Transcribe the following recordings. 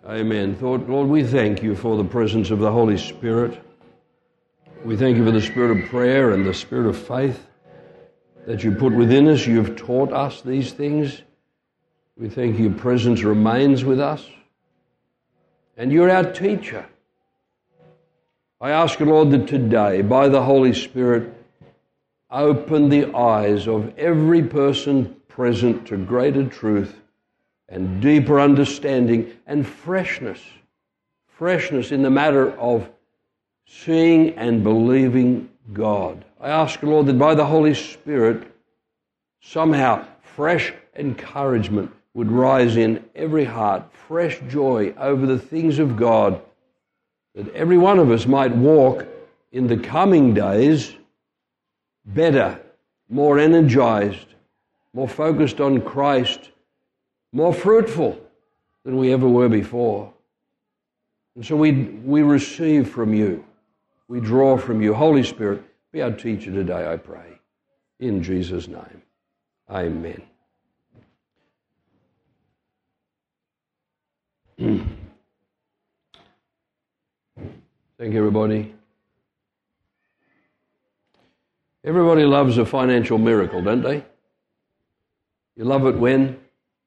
Amen. Lord, we thank you for the presence of the Holy Spirit. We thank you for the spirit of prayer and the spirit of faith that you put within us. You've taught us these things. We thank your presence remains with us. And you're our teacher. I ask you, Lord, that today, by the Holy Spirit, open the eyes of every person present to greater truth and deeper understanding and freshness in the matter of seeing and believing God. I ask you, Lord, that by the Holy Spirit, somehow fresh encouragement would rise in every heart, fresh joy over the things of God, that every one of us might walk in the coming days better, more energized, more focused on Christ, more fruitful than we ever were before. And so we receive from you. We draw from you. Holy Spirit, be our teacher today, I pray. In Jesus' name. Amen. Thank you, everybody. Everybody loves a financial miracle, don't they? You love it when,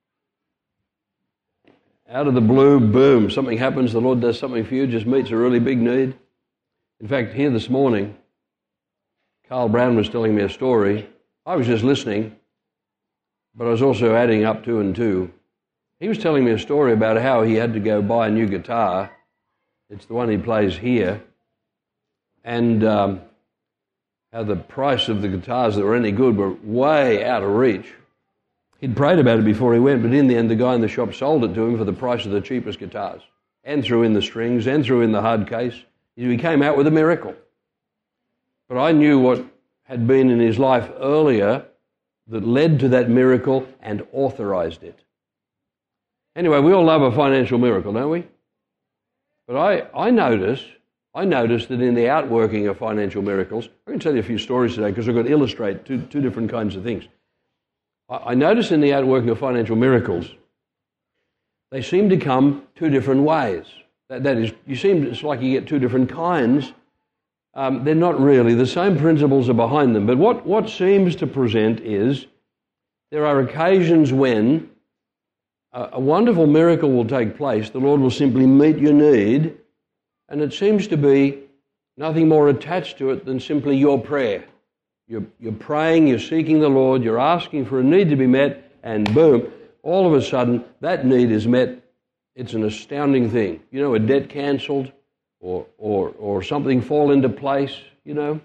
out of the blue, boom, something happens, the Lord does something for you, just meets a really big need. In fact, here this morning, Carl Brown was telling me a story. I was just listening, but I was also adding up 2 and 2. He was telling me a story about how he had to go buy a new guitar. It's the one he plays here. And how the price of the guitars that were any good were way out of reach. He'd prayed about it before he went, but in the end the guy in the shop sold it to him for the price of the cheapest guitars, and threw in the strings, and threw in the hard case. He came out with a miracle. But I knew what had been in his life earlier that led to that miracle and authorized it. Anyway, we all love a financial miracle, don't we? But I notice that in the outworking of financial miracles, I can tell you a few stories today because I've got to illustrate two different kinds of things. I notice in the outworking of financial miracles, they seem to come 2 different ways. That is, it's like you get 2 different kinds. They're not really. The same principles are behind them. But what seems to present is there are occasions when a wonderful miracle will take place. The Lord will simply meet your need, and it seems to be nothing more attached to it than simply your prayer. You're praying, you're seeking the Lord, you're asking for a need to be met, and boom, all of a sudden that need is met. It's an astounding thing. You know, a debt cancelled or something fall into place, you know.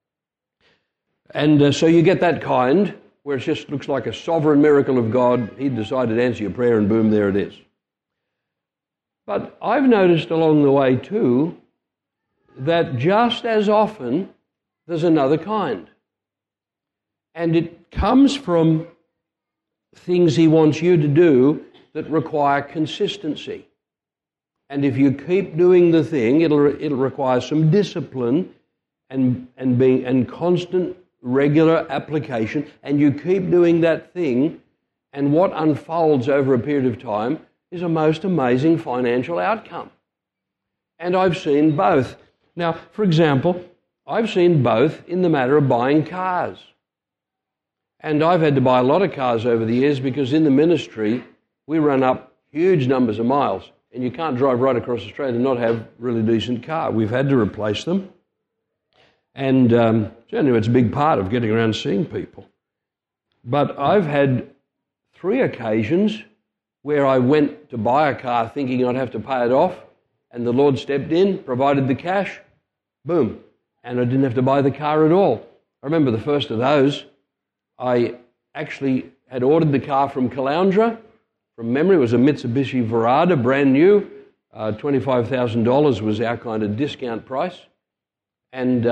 And so you get that kind where it just looks like a sovereign miracle of God. He decided to answer your prayer and boom, there it is. But I've noticed along the way too that just as often there's another kind. And it comes from things he wants you to do that require consistency. And if you keep doing the thing, it'll require some discipline and constant, regular application. And you keep doing that thing, and what unfolds over a period of time is a most amazing financial outcome. And I've seen both. Now, for example, I've seen both in the matter of buying cars. And I've had to buy a lot of cars over the years because in the ministry, we run up huge numbers of miles. And you can't drive right across Australia and not have a really decent car. We've had to replace them. And anyway, it's a big part of getting around seeing people. But I've had 3 occasions where I went to buy a car thinking I'd have to pay it off, and the Lord stepped in, provided the cash, boom, and I didn't have to buy the car at all. I remember the first of those. I actually had ordered the car from Caloundra. From memory, it was a Mitsubishi Verada, brand new. $25,000 was our kind of discount price. And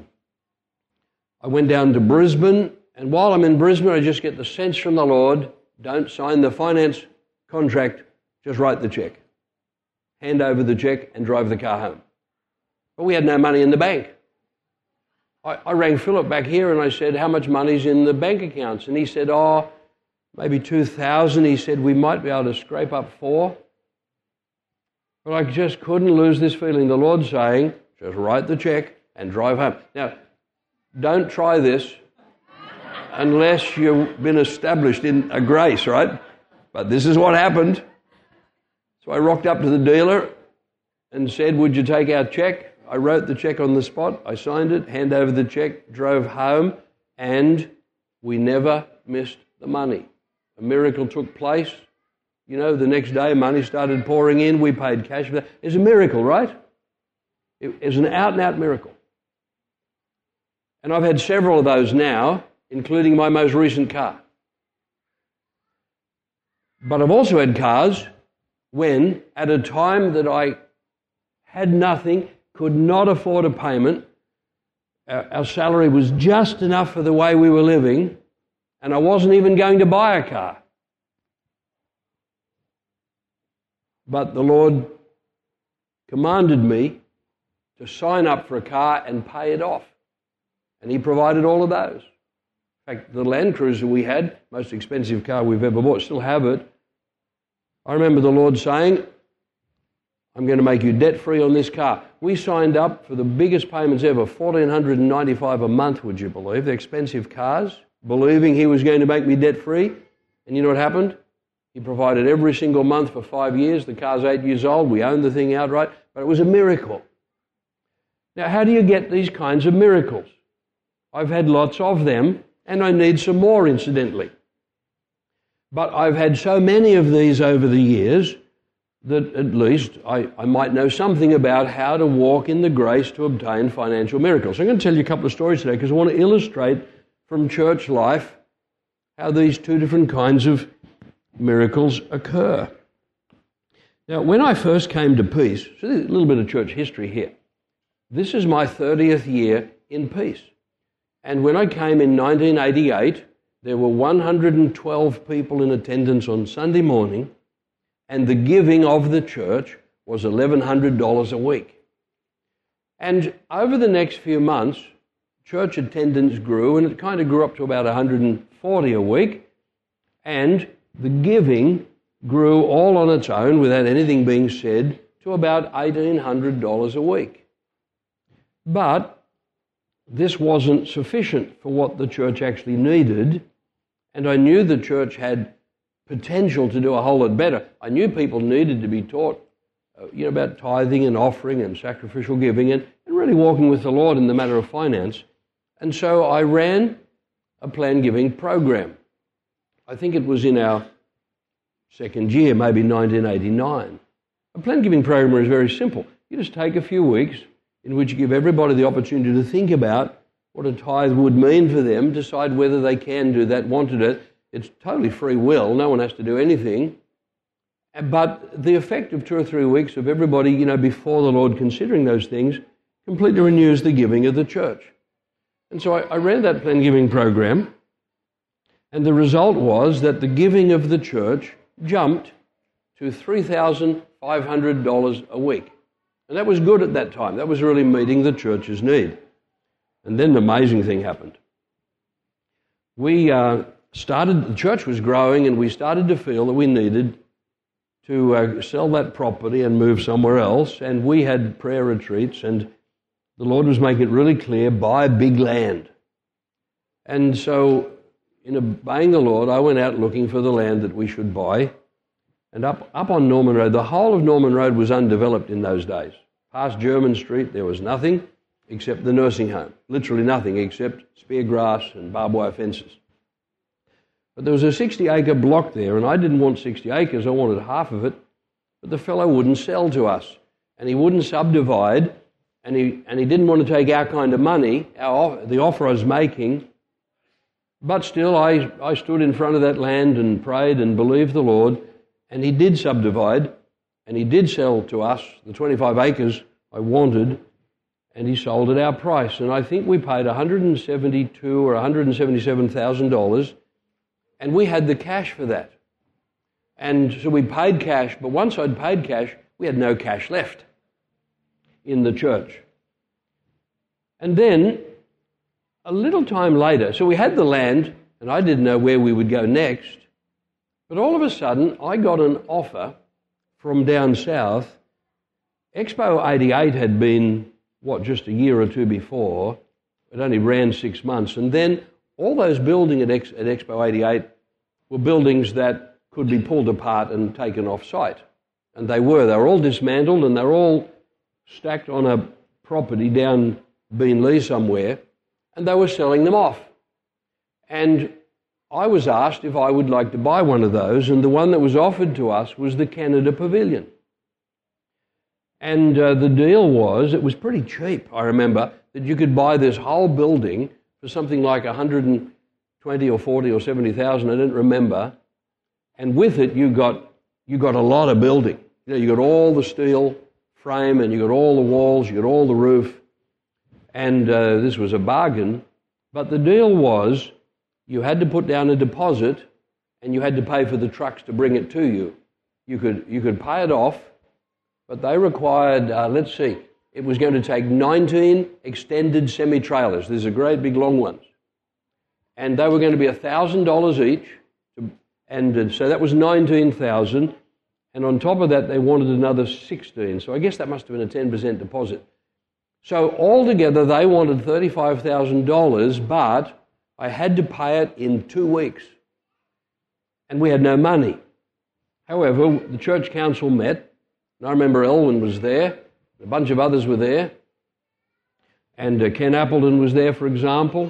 I went down to Brisbane, and while I'm in Brisbane, I just get the sense from the Lord, don't sign the finance contract, just write the check. Hand over the check and drive the car home. But we had no money in the bank. I rang Philip back here and I said, how much money's in the bank accounts? And he said, maybe 2,000. He said, we might be able to scrape up 4. But I just couldn't lose this feeling. The Lord saying, just write the check and drive home. Now, don't try this unless you've been established in a grace, right? But this is what happened. So I rocked up to the dealer and said, would you take our check? I wrote the check on the spot. I signed it, handed over the check, drove home, and we never missed the money. A miracle took place. You know, the next day money started pouring in. We paid cash for that. It's a miracle, right? It's an out-and-out miracle. And I've had several of those now, including my most recent car. But I've also had cars when, at a time that I had nothing, could not afford a payment, our salary was just enough for the way we were living, and I wasn't even going to buy a car. But the Lord commanded me to sign up for a car and pay it off. And He provided all of those. In fact, the Land Cruiser we had, most expensive car we've ever bought, still have it. I remember the Lord saying, I'm going to make you debt-free on this car. We signed up for the biggest payments ever, $1,495 a month, would you believe? They're expensive cars, believing He was going to make me debt-free. And you know what happened? He provided every single month for 5 years. The car's 8 years old. We owned the thing outright. But it was a miracle. Now, how do you get these kinds of miracles? I've had lots of them, and I need some more, incidentally. But I've had so many of these over the years that at least I might know something about how to walk in the grace to obtain financial miracles. So I'm going to tell you a couple of stories today because I want to illustrate from church life how these two different kinds of miracles occur. Now, when I first came to Peace, so there's a little bit of church history here. This is my 30th year in Peace. And when I came in 1988, there were 112 people in attendance on Sunday morning, and the giving of the church was $1,100 a week. And over the next few months, church attendance grew, and it kind of grew up to about 140 a week, and the giving grew all on its own without anything being said to about $1,800 a week. But this wasn't sufficient for what the church actually needed, and I knew the church had potential to do a whole lot better. I knew people needed to be taught about tithing and offering and sacrificial giving and really walking with the Lord in the matter of finance. And so I ran a plan giving program. I think it was in our second year, maybe 1989. A plan giving program is very simple. You just take a few weeks in which you give everybody the opportunity to think about what a tithe would mean for them, decide whether they can do that, want to do it. It's totally free will. No one has to do anything. But the effect of 2 or 3 weeks of everybody, before the Lord considering those things, completely renews the giving of the church. And so I ran that plan giving program, and the result was that the giving of the church jumped to $3,500 a week. And that was good at that time. That was really meeting the church's need. And then the amazing thing happened. The church was growing, and we started to feel that we needed to sell that property and move somewhere else. And we had prayer retreats, and the Lord was making it really clear, buy big land. And so, in obeying the Lord, I went out looking for the land that we should buy. And up on Norman Road, the whole of Norman Road was undeveloped in those days. Past German Street, there was nothing except the nursing home. Literally nothing except spear grass and barbed wire fences. But there was a 60-acre block there, and I didn't want 60 acres, I wanted half of it. But the fellow wouldn't sell to us, and he wouldn't subdivide, and he didn't want to take our kind of money, the offer I was making. But still, I stood in front of that land and prayed and believed the Lord, and he did subdivide, and he did sell to us the 25 acres I wanted, and he sold at our price. And I think we paid $172,000 or $177,000, and we had the cash for that. And so we paid cash, but once I'd paid cash, we had no cash left in the church. And then, a little time later, so we had the land, and I didn't know where we would go next, but all of a sudden, I got an offer from down south Expo 88 had been, just a year or two before. It only ran 6 months. And then all those buildings at Expo 88 were buildings that could be pulled apart and taken off site. And they were all dismantled, and they were all stacked on a property down Beenleigh somewhere, and they were selling them off. And I was asked if I would like to buy one of those, and the one that was offered to us was the Canada Pavilion. And the deal was, it was pretty cheap, I remember, that you could buy this whole building for something like 120 or 40 or 70,000, I don't remember. And with it, you got a lot of building. You got all the steel frame, and you got all the walls, you got all the roof. And this was a bargain. But the deal was, you had to put down a deposit, and you had to pay for the trucks to bring it to you. You could pay it off, but they required, it was going to take 19 extended semi-trailers. These are great big long ones. And they were going to be $1,000 each. And so that was $19,000. And on top of that, they wanted another 16. So I guess that must have been a 10% deposit. So altogether, they wanted $35,000, but I had to pay it in 2 weeks. And we had no money. However, the church council met. And I remember Elwyn was there. A bunch of others were there. And Ken Appleton was there, for example.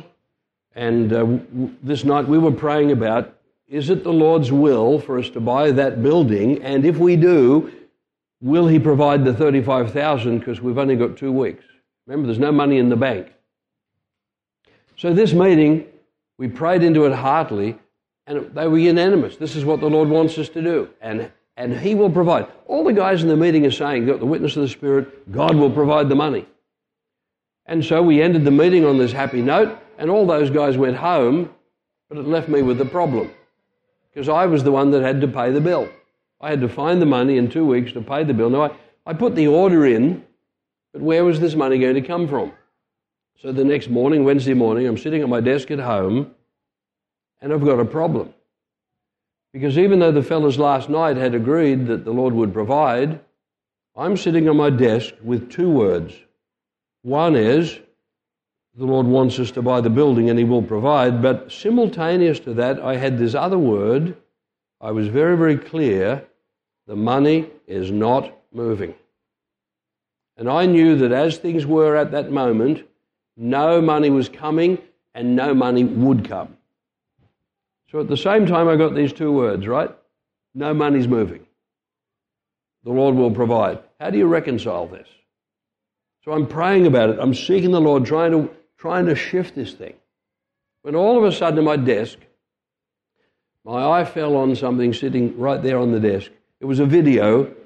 And this night we were praying about, is it the Lord's will for us to buy that building? And if we do, will He provide the $35,000 because we've only got 2 weeks? Remember, there's no money in the bank. So this meeting, we prayed into it heartily, and they were unanimous. This is what the Lord wants us to do, and He will provide. All the guys in the meeting are saying, got the witness of the Spirit, God will provide the money. And so we ended the meeting on this happy note, and all those guys went home, but it left me with the problem, because I was the one that had to pay the bill. I had to find the money in 2 weeks to pay the bill. Now, I put the order in, but where was this money going to come from? So the next morning, Wednesday morning, I'm sitting at my desk at home, and I've got a problem. Because even though the fellas last night had agreed that the Lord would provide, I'm sitting on my desk with 2 words. One is, the Lord wants us to buy the building and He will provide, but simultaneous to that, I had this other word. I was very, very clear, the money is not moving. And I knew that as things were at that moment, no money was coming and no money would come. So at the same time, I got these 2 words, right? No money's moving. The Lord will provide. How do you reconcile this? So I'm praying about it. I'm seeking the Lord, trying to shift this thing. When all of a sudden at my desk, my eye fell on something sitting right there on the desk. It was a video.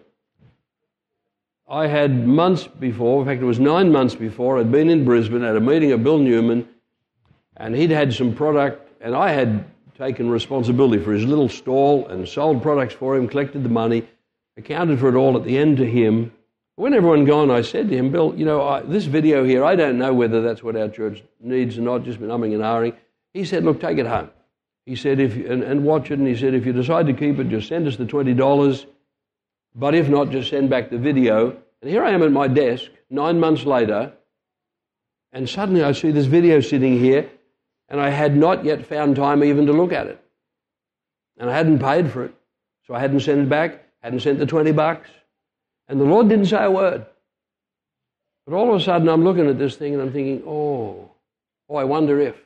I had months before, in fact it was 9 months before, I'd been in Brisbane at a meeting of Bill Newman, and he'd had some product, and I had taken responsibility for his little stall and sold products for him, collected the money, accounted for it all at the end to him. When everyone gone, I said to him, Bill, this video here, I don't know whether that's what our church needs or not, just been umming and ahhing. He said, look, take it home. He said, and watch it, and he said, if you decide to keep it, just send us the $20, but if not, just send back the video. And here I am at my desk, 9 months later, and suddenly I see this video sitting here, and I had not yet found time even to look at it. And I hadn't paid for it, so I hadn't sent it back, hadn't sent the $20. And the Lord didn't say a word. But all of a sudden I'm looking at this thing and I'm thinking, I wonder if,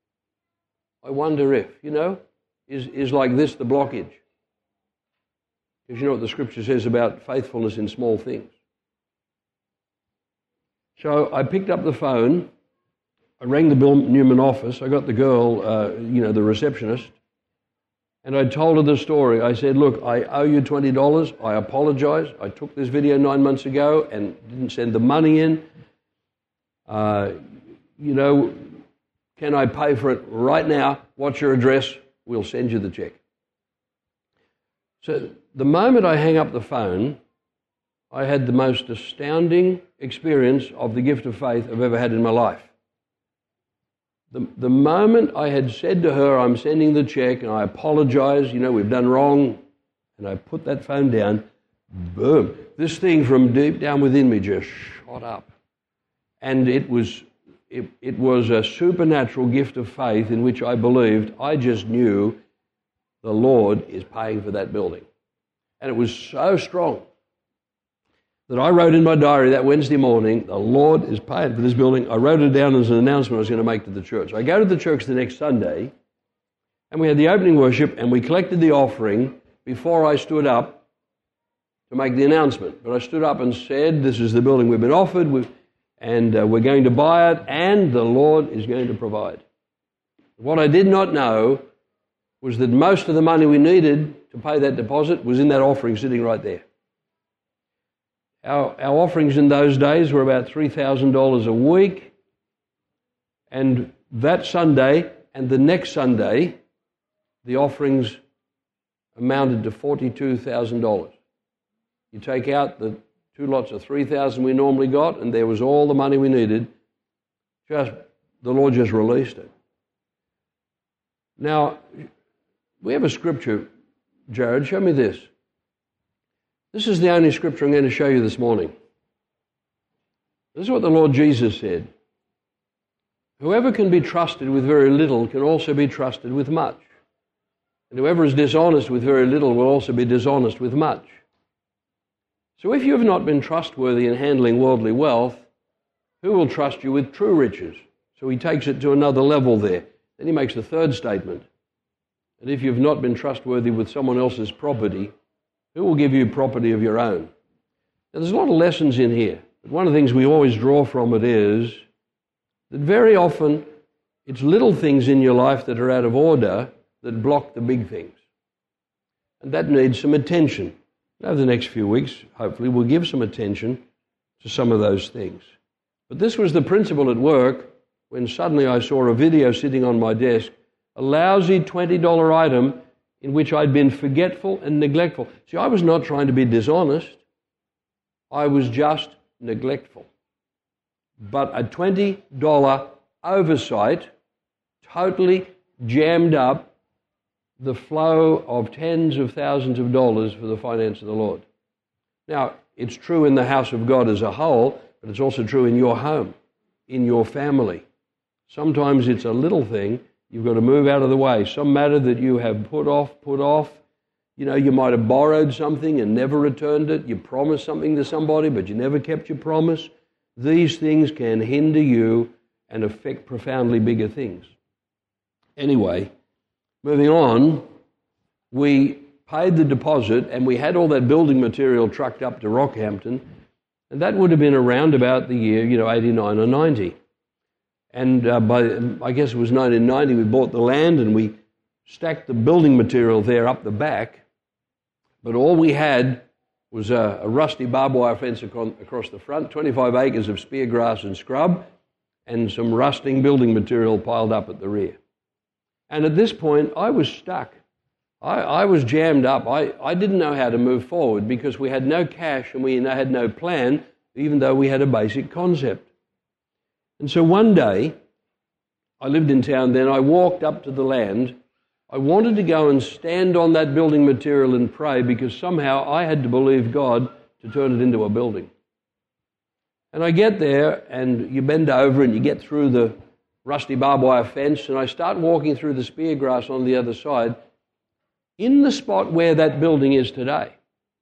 is like this the blockage? Because you know what the Scripture says about faithfulness in small things. So I picked up the phone, I rang the Bill Newman office, I got the girl, the receptionist, and I told her the story. I said, look, I owe you $20. I apologize. I took this video 9 months ago and didn't send the money in. Can I pay for it right now? What's your address? We'll send you the check. So the moment I hang up the phone, I had the most astounding experience of the gift of faith I've ever had in my life. The moment I had said to her, I'm sending the check and I apologize, we've done wrong, and I put that phone down, boom, this thing from deep down within me just shot up. And it was a supernatural gift of faith in which I believed. I just knew the Lord is paying for that building. And it was so strong that I wrote in my diary that Wednesday morning, the Lord is paying for this building. I wrote it down as an announcement I was going to make to the church. I go to the church the next Sunday, and we had the opening worship, and we collected the offering before I stood up to make the announcement. But I stood up and said, this is the building we've been offered, and we're going to buy it, and the Lord is going to provide. What I did not know was that most of the money we needed to pay that deposit was in that offering sitting right there. Our offerings in those days were about $3,000 a week, and that Sunday and the next Sunday, the offerings amounted to $42,000. You take out the 2 lots of $3,000 we normally got, and there was all the money we needed. The Lord just released it. Now, we have a scripture. Jared, show me this. This is the only scripture I'm going to show you this morning. This is what the Lord Jesus said. Whoever can be trusted with very little can also be trusted with much. And whoever is dishonest with very little will also be dishonest with much. So if you have not been trustworthy in handling worldly wealth, who will trust you with true riches? So he takes it to another level there. Then he makes the third statement. And if you've not been trustworthy with someone else's property, who will give you property of your own? Now, there's a lot of lessons in here. But one of the things we always draw from it is that very often it's little things in your life that are out of order that block the big things. And that needs some attention. Over the next few weeks, hopefully, we'll give some attention to some of those things. But this was the principle at work when suddenly I saw a video sitting on my desk, a lousy $20 item in which I'd been forgetful and neglectful. See, I was not trying to be dishonest. I was just neglectful. But a $20 oversight totally jammed up the flow of tens of thousands of dollars for the finance of the Lord. Now, it's true in the house of God as a whole, but it's also true in your home, in your family. Sometimes it's a little thing. You've got to move out of the way. Some matter that you have put off. You know, you might have borrowed something and never returned it. You promised something to somebody, but you never kept your promise. These things can hinder you and affect profoundly bigger things. Anyway, moving on, we paid the deposit and we had all that building material trucked up to Rockhampton, and that would have been around about the year, 89 or 90. And I guess it was 1990, we bought the land and we stacked the building material there up the back, but all we had was a rusty barbed wire fence across the front, 25 acres of spear grass and scrub, and some rusting building material piled up at the rear. And at this point, I was stuck. I was jammed up. I didn't know how to move forward because we had no cash and we had no plan, even though we had a basic concept. And so one day, I lived in town then, I walked up to the land. I wanted to go and stand on that building material and pray because somehow I had to believe God to turn it into a building. And I get there and you bend over and you get through the rusty barbed wire fence and I start walking through the spear grass on the other side in the spot where that building is today.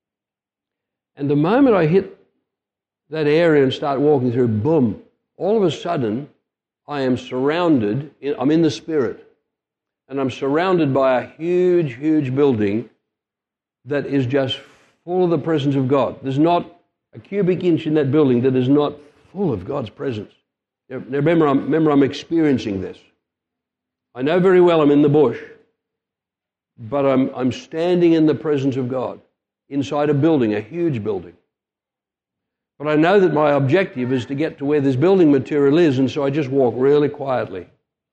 And the moment I hit that area and start walking through, boom, all of a sudden I am surrounded, I'm in the Spirit, and I'm surrounded by a huge, huge building that is just full of the presence of God. There's not a cubic inch in that building that is not full of God's presence. Now, remember, I'm experiencing this. I know very well I'm in the bush, but I'm standing in the presence of God inside a building, a huge building. But I know that my objective is to get to where this building material is, and so I just walk really quietly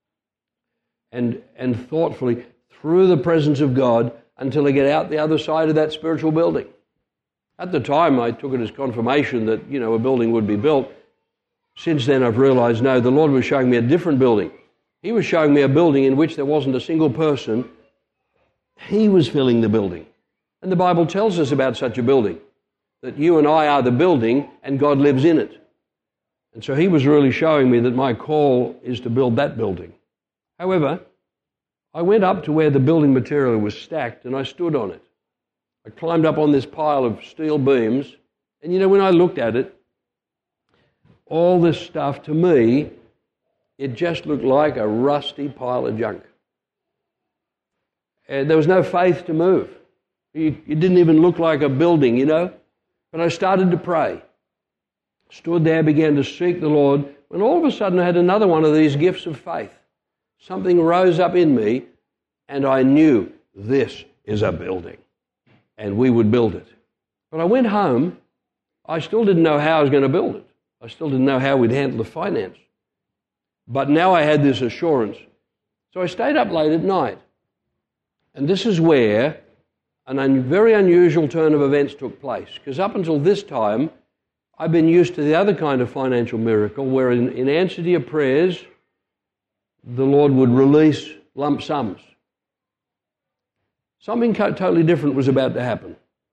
and thoughtfully through the presence of God until I get out the other side of that spiritual building. At the time, I took it as confirmation that, a building would be built. Since then, I've realized, no, the Lord was showing me a different building. He was showing me a building in which there wasn't a single person. He was filling the building. And the Bible tells us about such a building. that you and I are the building and God lives in it. And so he was really showing me that my call is to build that building. However, I went up to where the building material was stacked and I stood on it. I climbed up on this pile of steel beams, and you know, when I looked at it, all this stuff, to me, it just looked like a rusty pile of junk. And there was no faith to move. It didn't even look like a building, you know. But I started to pray. Stood there, began to seek the Lord, when all of a sudden I had another one of these gifts of faith. Something rose up in me, and I knew this is a building, and we would build it. But I went home. I still didn't know how I was going to build it. I still didn't know how we'd handle the finance. But now I had this assurance. So I stayed up late at night. And this is where a very unusual turn of events took place. Because up until this time, I've been used to the other kind of financial miracle where in answer to your prayers, the Lord would release lump sums. Something totally different was about to happen.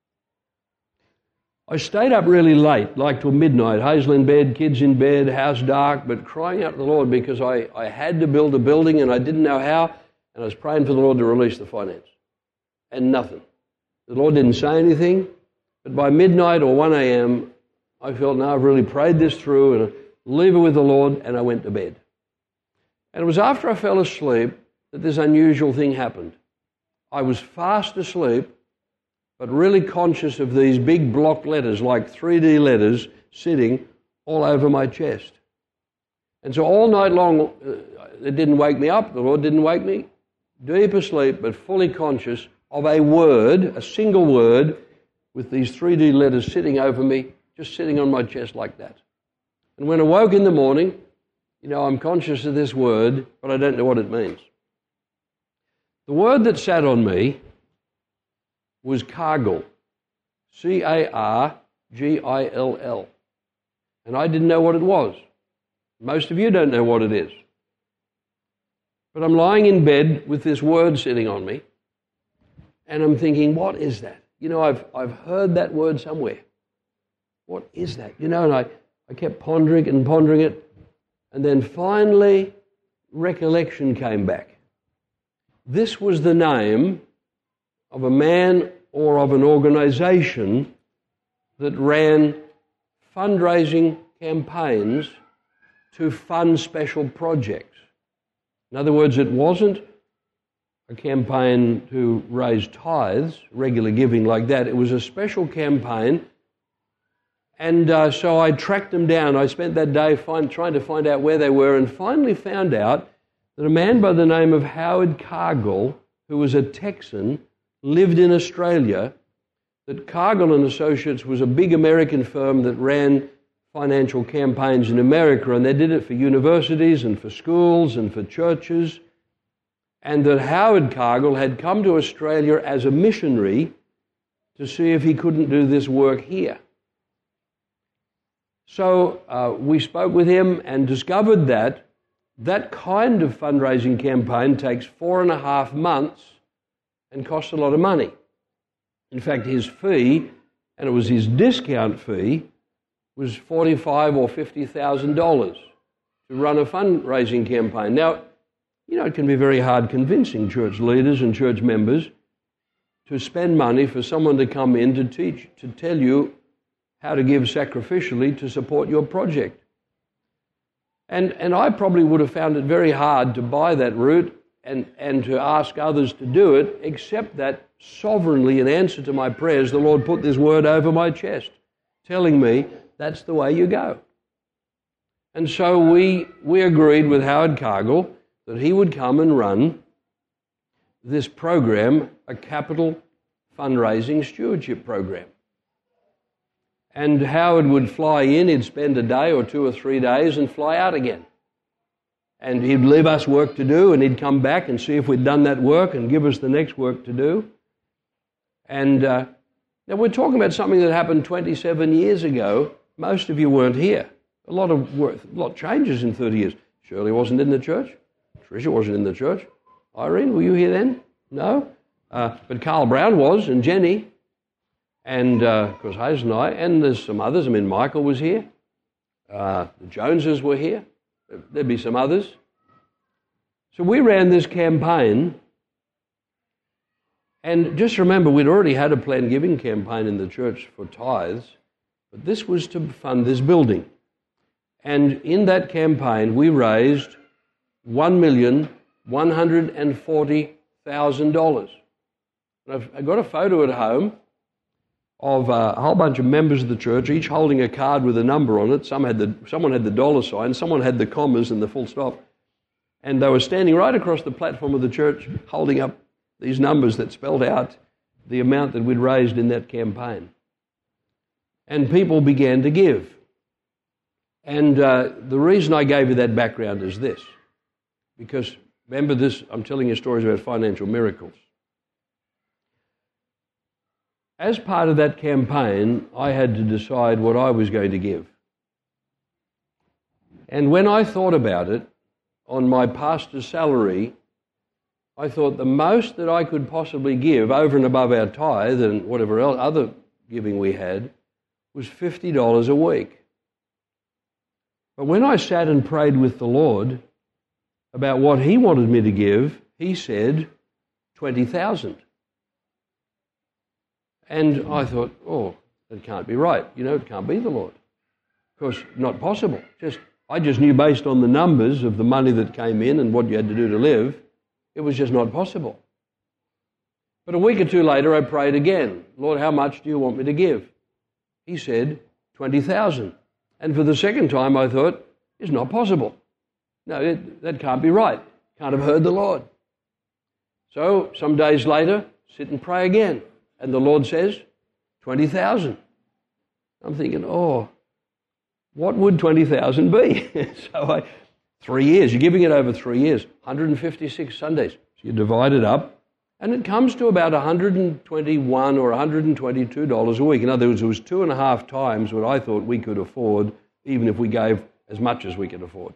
I stayed up really late, like till midnight, Hazel in bed, kids in bed, house dark, but crying out to the Lord because I had to build a building and I didn't know how, and I was praying for the Lord to release the finance. And nothing. The Lord didn't say anything, but by midnight or 1 a.m., I felt, now I've really prayed this through, and I leave it with the Lord, and I went to bed. And it was after I fell asleep that this unusual thing happened. I was fast asleep, but really conscious of these big block letters, like 3D letters, sitting all over my chest. And so all night long, it didn't wake me up. The Lord didn't wake me. Deep asleep, but fully conscious of a word, a single word, with these 3D letters sitting over me, just sitting on my chest like that. And when I woke in the morning, you know, I'm conscious of this word, but I don't know what it means. The word that sat on me was Cargill, C-A-R-G-I-L-L. And I didn't know what it was. Most of you don't know what it is. But I'm lying in bed with this word sitting on me, and I'm thinking, what is that? You know, I've heard that word somewhere. What is that? You know, and I kept pondering it, and then finally recollection came back. This was the name of a man or of an organization that ran fundraising campaigns to fund special projects. In other words, it wasn't a campaign to raise tithes, regular giving like that. It was a special campaign. And so I tracked them down. I spent that day trying to find out where they were, and finally found out that a man by the name of Howard Cargill, who was a Texan, lived in Australia, that Cargill and Associates was a big American firm that ran financial campaigns in America, and they did it for universities and for schools and for churches, and that Howard Cargill had come to Australia as a missionary to see if he couldn't do this work here. So we spoke with him and discovered that that kind of fundraising campaign takes 4.5 months and costs a lot of money. In fact, his fee, and it was his discount fee, was $45,000 or $50,000 to run a fundraising campaign. Now, you know, it can be very hard convincing church leaders and church members to spend money for someone to come in to teach, to tell you how to give sacrificially to support your project. And I probably would have found it very hard to buy that route and to ask others to do it, except that sovereignly, in answer to my prayers, the Lord put this word over my chest, telling me that's the way you go. And so we agreed with Howard Cargill that he would come and run this program, a capital fundraising stewardship program. And Howard would fly in, he'd spend a day or 2 or 3 days and fly out again. And he'd leave us work to do, and he'd come back and see if we'd done that work and give us the next work to do. And now we're talking about something that happened 27 years ago. Most of you weren't here. A lot changes in 30 years. Shirley wasn't in the church. Tricia wasn't in the church. Irene, were you here then? No? But Carl Brown was, and Jenny. And of course, Hazel and I, and there's some others. I mean, Michael was here. The Joneses were here. There'd be some others. So we ran this campaign. And just remember, we'd already had a planned giving campaign in the church for tithes. But this was to fund this building. And in that campaign, we raised $1,140,000. I've got a photo at home of a whole bunch of members of the church, each holding a card with a number on it. Someone had the dollar sign, someone had the commas and the full stop. And they were standing right across the platform of the church holding up these numbers that spelled out the amount that we'd raised in that campaign. And people began to give. And the reason I gave you that background is this. Because remember this, I'm telling you stories about financial miracles. As part of that campaign, I had to decide what I was going to give. And when I thought about it, on my pastor's salary, I thought the most that I could possibly give over and above our tithe and whatever else, other giving we had, was $50 a week. But when I sat and prayed with the Lord about what He wanted me to give, He said $20,000. And I thought, oh, that can't be right. It can't be the Lord. Of course, not possible. I just knew based on the numbers of the money that came in and what you had to do to live, it was just not possible. But a week or two later, I prayed again. Lord, how much do you want me to give? He said, $20,000. And for the second time, I thought, it's not possible. No, that can't be right. Can't have heard the Lord. So some days later, sit and pray again. And the Lord says, 20,000. I'm thinking, oh, what would 20,000 be? 3 years, you're giving it over 3 years, 156 Sundays. So you divide it up, and it comes to about $121 or $122 a week. In other words, it was 2.5 times what I thought we could afford, even if we gave as much as we could afford.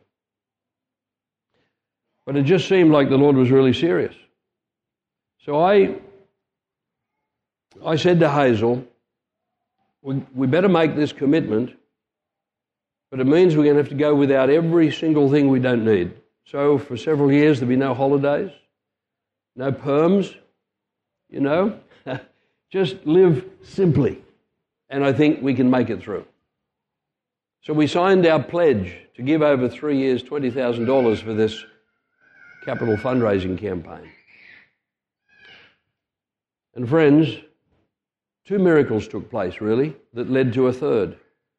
But it just seemed like the Lord was really serious. So I said to Hazel, we better make this commitment, but it means we're going to have to go without every single thing we don't need. So for several years there'll be no holidays, no perms, just live simply. And I think we can make it through. So we signed our pledge to give over 3 years $20,000 for this capital fundraising campaign. And friends, 2 miracles took place, really, that led to a third.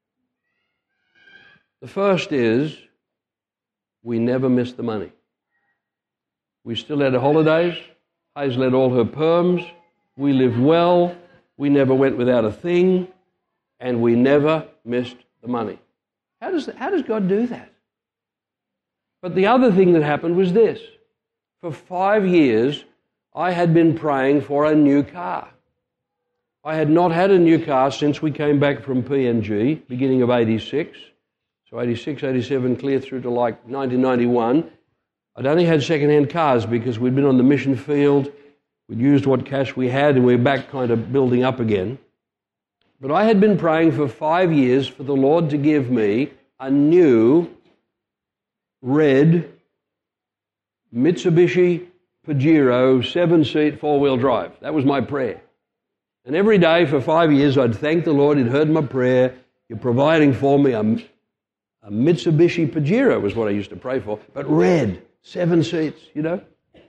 The first is we never missed the money. We still had holidays. Hazel had all her perms. We lived well. We never went without a thing. And we never missed the money. How does God do that? But the other thing that happened was this. For 5 years, I had been praying for a new car. I had not had a new car since we came back from PNG, beginning of 86. So 86, 87, clear through to like 1991. I'd only had second-hand cars because we'd been on the mission field, we'd used what cash we had, and we were back kind of building up again. But I had been praying for 5 years for the Lord to give me a new red Mitsubishi Pajero 7-seat 4-wheel drive. That was my prayer. And every day for 5 years I'd thank the Lord, He'd heard my prayer. You're providing for me a Mitsubishi Pajero was what I used to pray for, but red, 7 seats, Well,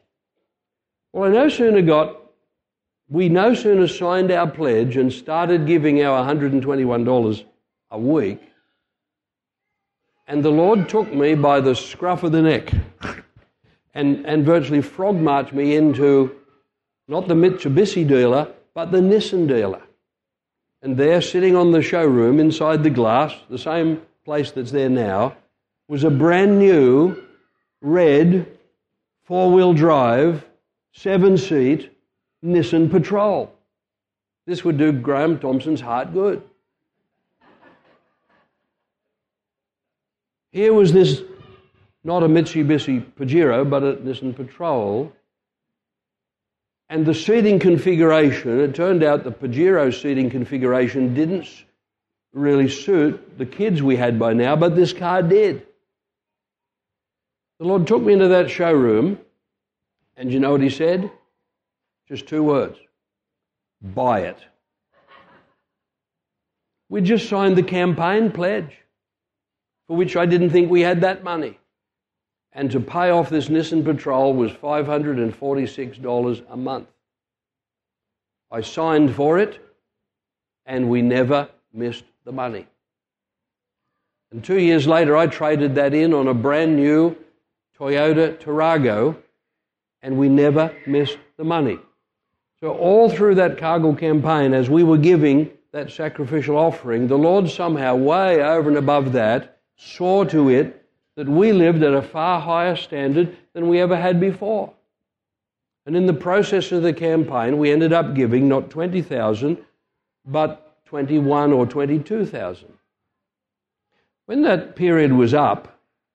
we no sooner signed our pledge and started giving our $121 a week, and the Lord took me by the scruff of the neck and virtually frog marched me into not the Mitsubishi dealer, but the Nissan dealer. And there, sitting on the showroom inside the glass, the same place that's there now, was a brand new red 4-wheel drive 7-seat Nissan Patrol. This would do Graham Thompson's heart good. Here was this, not a Mitsubishi Pajero, but a Nissan Patrol. And the seating configuration, it turned out the Pajero seating configuration didn't really suit the kids we had by now, but this car did. The Lord took me into that showroom, and you know what He said? Just 2 words. Buy it. We just signed the campaign pledge, for which I didn't think we had that money. And to pay off this Nissan Patrol was $546 a month. I signed for it, and we never missed the money. And 2 years later, I traded that in on a brand new Toyota Tarago, and we never missed the money. So all through that Cargill campaign, as we were giving that sacrificial offering, the Lord somehow, way over and above that, saw to it that we lived at a far higher standard than we ever had before. And in the process of the campaign, we ended up giving not 20,000, but 21 or 22,000. When that period was up,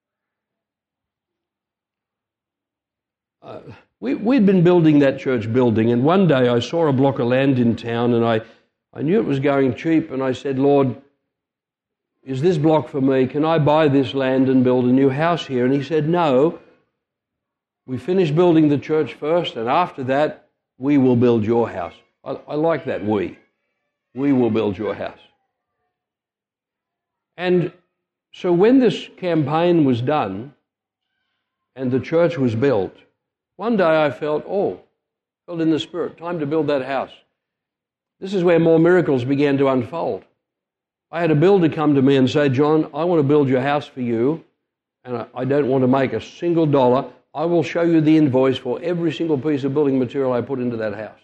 we'd been building that church building, and one day I saw a block of land in town, and I knew it was going cheap, and I said, Lord, is this block for me? Can I buy this land and build a new house here? And He said, no. We finish building the church first, and after that, we will build your house. I like that, we. We will build your house. And so when this campaign was done and the church was built, one day I felt in the Spirit, time to build that house. This is where more miracles began to unfold. I had a builder come to me and say, John, I want to build your house for you, and I don't want to make a single dollar. I will show you the invoice for every single piece of building material I put into that house.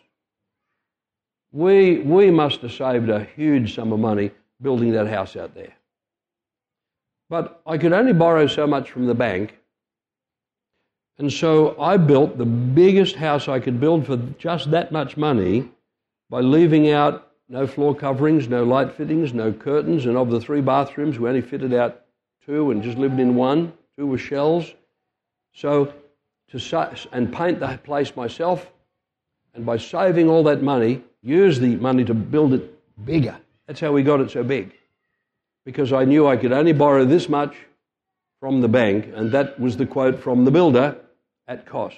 We must have saved a huge sum of money building that house out there. But I could only borrow so much from the bank, and so I built the biggest house I could build for just that much money by leaving out no floor coverings, no light fittings, no curtains, and of the 3 bathrooms, we only fitted out 2 and just lived in 1. 2 were shells. So, and paint the place myself, and by saving all that money, use the money to build it bigger. That's how we got it so big. Because I knew I could only borrow this much from the bank, and that was the quote from the builder, at cost.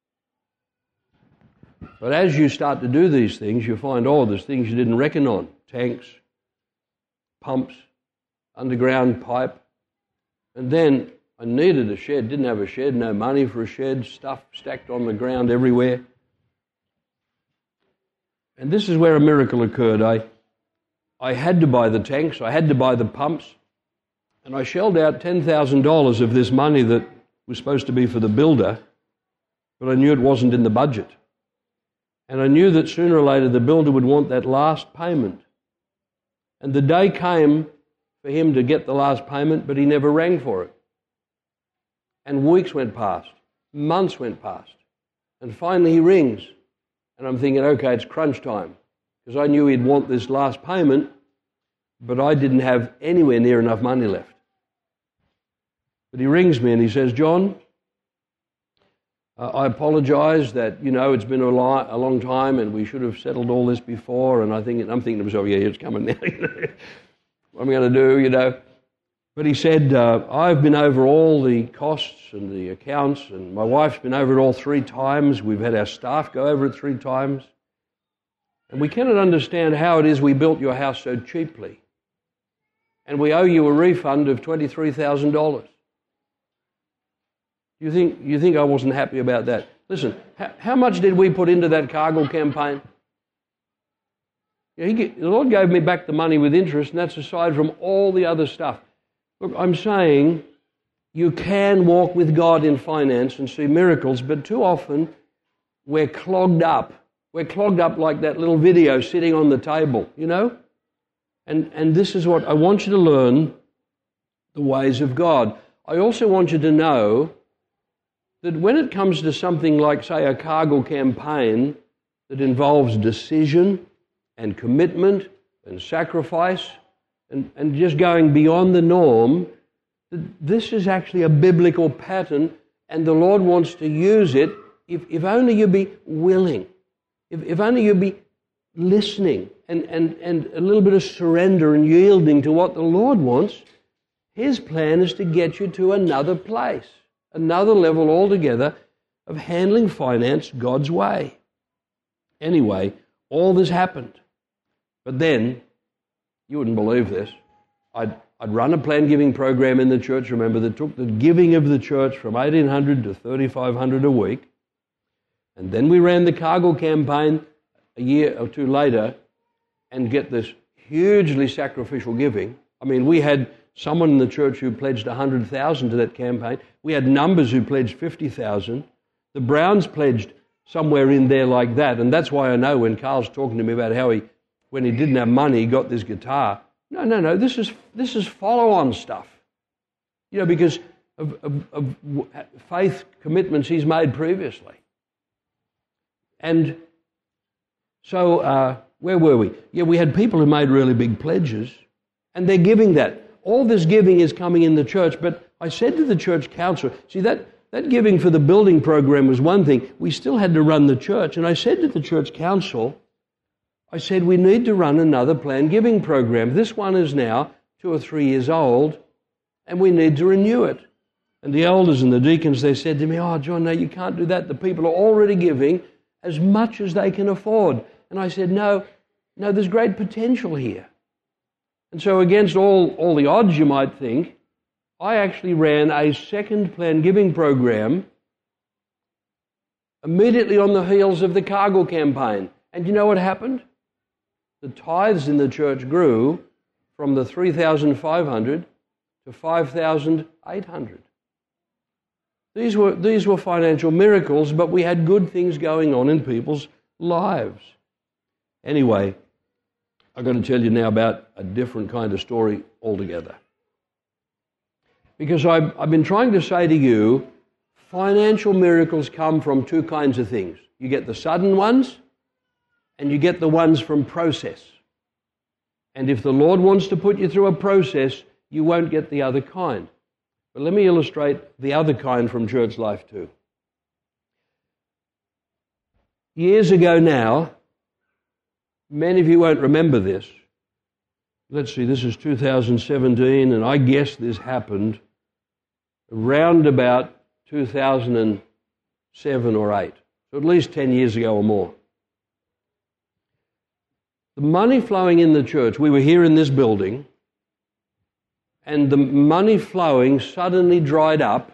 But as you start to do these things, you find, there's things you didn't reckon on. Tanks, pumps, underground pipe. And then I needed a shed, didn't have a shed, no money for a shed, stuff stacked on the ground everywhere. And this is where a miracle occurred. I had to buy the tanks, I had to buy the pumps, and I shelled out $10,000 of this money that was supposed to be for the builder, but I knew it wasn't in the budget. And I knew that sooner or later the builder would want that last payment. And the day came for him to get the last payment, but he never rang for it. And weeks went past, months went past, and finally he rings. And I'm thinking, okay, it's crunch time, because I knew he'd want this last payment, but I didn't have anywhere near enough money left. But he rings me and he says, John, I apologize that, it's been a long time and we should have settled all this before. And I'm thinking to myself, yeah, it's coming now. What am I going to do, But he said, I've been over all the costs and the accounts, and my wife's been over it all 3 times. We've had our staff go over it 3 times. And we cannot understand how it is we built your house so cheaply. And we owe you a refund of $23,000. You think I wasn't happy about that? Listen, how much did we put into that Cargill campaign? The Lord gave me back the money with interest, and that's aside from all the other stuff. Look, I'm saying you can walk with God in finance and see miracles, but too often we're clogged up. We're clogged up like that little video sitting on the table, And this is what I want you to learn, the ways of God. I also want you to know that when it comes to something like, say, a Cargill campaign that involves decision and commitment and sacrifice and just going beyond the norm, this is actually a biblical pattern, and the Lord wants to use it if only you be willing. If only you'd be listening and a little bit of surrender and yielding to what the Lord wants, His plan is to get you to another place, another level altogether of handling finance God's way. Anyway, all this happened. But then, you wouldn't believe this, I'd run a planned giving program in the church, remember, that took the giving of the church from $1,800 to $3,500 a week. And then we ran the Cargill campaign a year or two later and get this hugely sacrificial giving. I mean, we had someone in the church who pledged $100,000 to that campaign. We had numbers who pledged $50,000. The Browns pledged somewhere in there like that. And that's why I know when Carl's talking to me about how when he didn't have money, he got this guitar. No, this is follow-on stuff. Because of faith commitments he's made previously. And so, where were we? Yeah, we had people who made really big pledges, and they're giving that. All this giving is coming in the church, but I said to the church council, see, that giving for the building program was one thing. We still had to run the church, and I said to the church council, I said, we need to run another planned giving program. This one is now 2 or 3 years old, and we need to renew it. And the elders and the deacons, they said to me, oh, John, no, you can't do that. The people are already giving as much as they can afford. And I said, no, there's great potential here. And so against all the odds, you might think, I actually ran a second planned giving program immediately on the heels of the Cargill campaign. And you know what happened? The tithes in the church grew from the 3,500 to 5,800. These were financial miracles, but we had good things going on in people's lives. Anyway, I've got to tell you now about a different kind of story altogether. Because I've been trying to say to you, financial miracles come from two kinds of things. You get the sudden ones, and you get the ones from process. And if the Lord wants to put you through a process, you won't get the other kind. But let me illustrate the other kind from church life too. Years ago now, many of you won't remember this. Let's see, this is 2017, and I guess this happened around about 2007 or 8, so at least 10 years ago or more. The money flowing in the church, we were here in this building, and the money flowing suddenly dried up.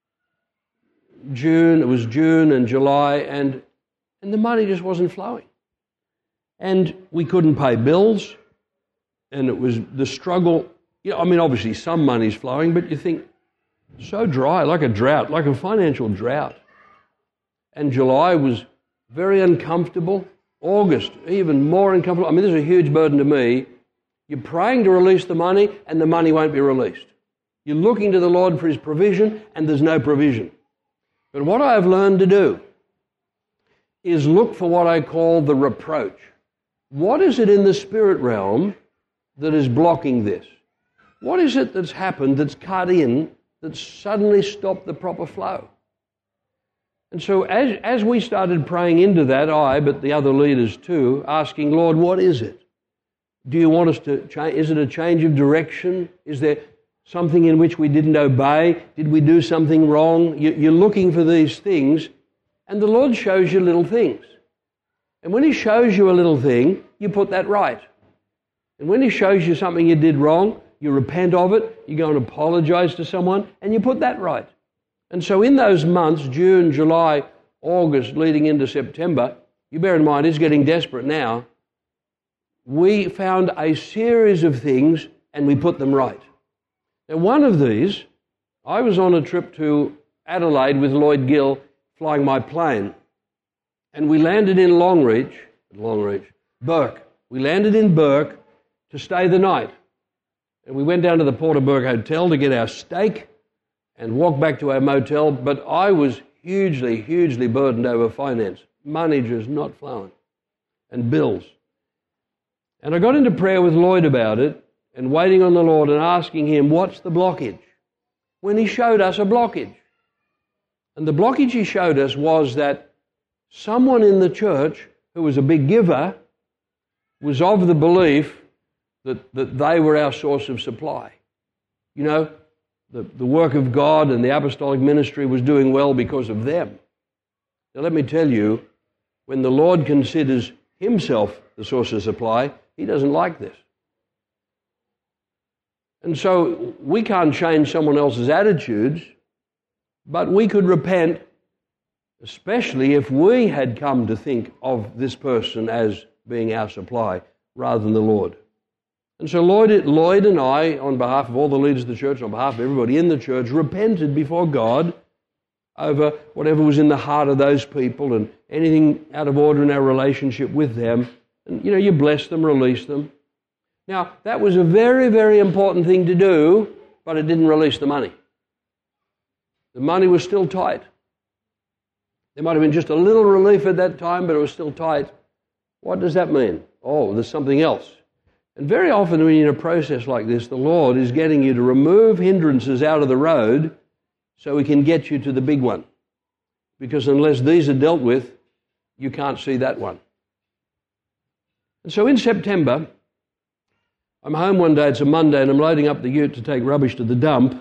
It was June and July, and the money just wasn't flowing. And we couldn't pay bills, and it was the struggle. Obviously some money's flowing, but you think, so dry, like a drought, like a financial drought. And July was very uncomfortable. August, even more uncomfortable. This is a huge burden to me. You're praying to release the money, and the money won't be released. You're looking to the Lord for His provision, and there's no provision. But what I've learned to do is look for what I call the reproach. What is it in the spirit realm that is blocking this? What is it that's happened, that's cut in, that's suddenly stopped the proper flow? And so as we started praying into that, but the other leaders too, asking, Lord, what is it? Do you want us to change? Is it a change of direction? Is there something in which we didn't obey? Did we do something wrong? You're looking for these things, and the Lord shows you little things. And when He shows you a little thing, you put that right. And when He shows you something you did wrong, you repent of it, you go and apologize to someone, and you put that right. And so in those months, June, July, August, leading into September, you bear in mind it's getting desperate now, we found a series of things and we put them right. Now one of these, I was on a trip to Adelaide with Lloyd Gill flying my plane, and we landed in Bourke. We landed in Bourke to stay the night. And we went down to the Port of Bourke Hotel to get our steak and walk back to our motel, but I was hugely, hugely burdened over finance. Money just not flowing. And bills. And I got into prayer with Lloyd about it and waiting on the Lord and asking Him, what's the blockage? When He showed us a blockage. And the blockage He showed us was that someone in the church who was a big giver, was of the belief that they were our source of supply. You know, the work of God and the apostolic ministry was doing well because of them. Now let me tell you, when the Lord considers himself the source of supply, he doesn't like this. And so we can't change someone else's attitudes, but we could repent, especially if we had come to think of this person as being our supply rather than the Lord. And so Lloyd and I, on behalf of all the leaders of the church, on behalf of everybody in the church, repented before God over whatever was in the heart of those people and anything out of order in our relationship with them. And, you know, you bless them, release them. Now, that was a very, very important thing to do, but it didn't release the money. The money was still tight. There might have been just a little relief at that time, but it was still tight. What does that mean? Oh, there's something else. And very often when you're in a process like this, the Lord is getting you to remove hindrances out of the road so he can get you to the big one. Because unless these are dealt with, you can't see that one. And so in September, I'm home one day, it's a Monday, and I'm loading up the ute to take rubbish to the dump.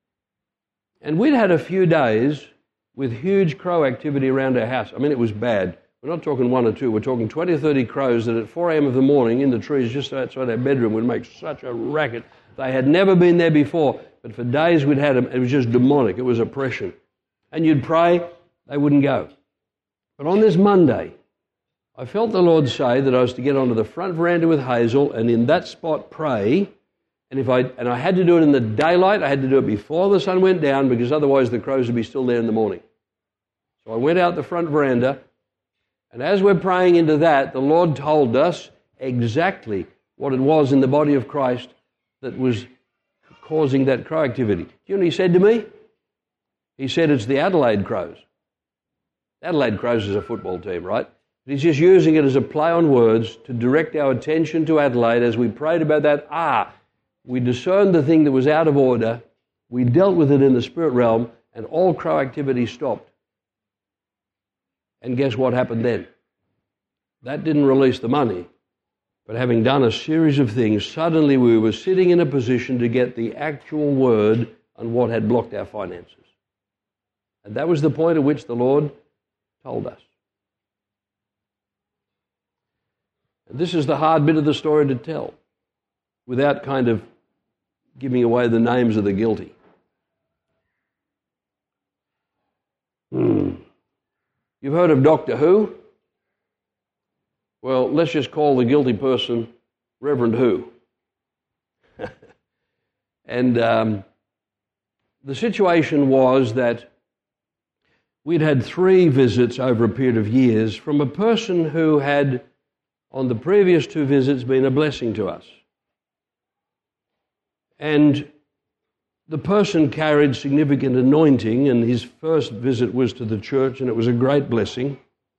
And we'd had a few days with huge crow activity around our house. I mean, it was bad. We're not talking one or two, we're talking 20 or 30 crows that at 4 a.m. of the morning in the trees just outside our bedroom would make such a racket. They had never been there before, but for days we'd had them. It was just demonic. It was oppression. And you'd pray, they wouldn't go. But on this Monday, I felt the Lord say that I was to get onto the front veranda with Hazel and in that spot pray. And I had to do it in the daylight. I had to do it before the sun went down because otherwise the crows would be still there in the morning. So I went out the front veranda, and as we're praying into that, the Lord told us exactly what it was in the body of Christ that was causing that crow activity. Do you know what he said to me? He said it's the Adelaide Crows. Adelaide Crows is a football team, right? He's just using it as a play on words to direct our attention to Adelaide as we prayed about that. We discerned the thing that was out of order, we dealt with it in the spirit realm, and all crow activity stopped. And guess what happened then? That didn't release the money, but having done a series of things, suddenly we were sitting in a position to get the actual word on what had blocked our finances. And that was the point at which the Lord told us. And this is the hard bit of the story to tell, without kind of giving away the names of the guilty. You've heard of Doctor Who? Well, let's just call the guilty person Reverend Who. And the situation was that we'd had 3 visits over a period of years from a person who had, on the previous 2 visits, been a blessing to us. And the person carried significant anointing, and his first visit was to the church, and it was a great blessing.